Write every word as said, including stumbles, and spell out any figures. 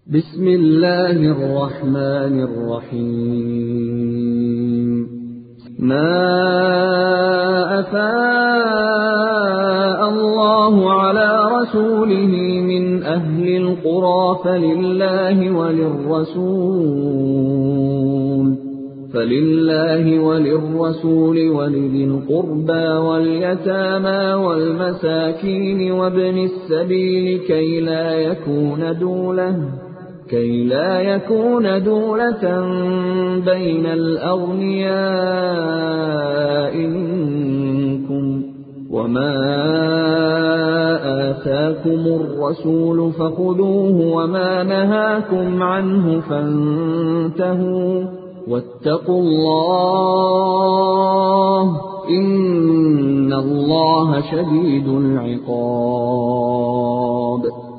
بسم الله الرحمن الرحيم. ما أفاء الله على رسوله من أهل القرى فلله وللرسول فلله وللرسول ولذي القربى واليتامى والمساكين وابن السبيل كي لا يكون دولة كي لا يكون دولة بين الأغنياء منكم، وما آتاكم الرسول فخذوه وما نهاكم عنه فانتهوا، واتقوا الله إن الله شديد العقاب.